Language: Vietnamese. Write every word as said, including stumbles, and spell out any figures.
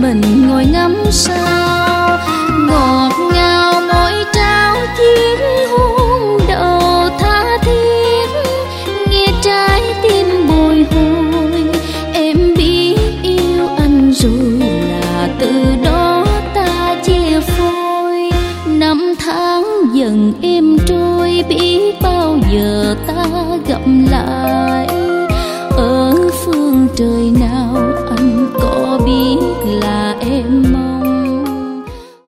mình ngồi ngắm sao, ngọt ngào môi trao chiếc hôn đầu tha thiết, nghe trái tim bồi hồi. Em biết yêu anh rồi là từ đó ta chia phôi, năm tháng dần êm trôi, biết bao giờ ta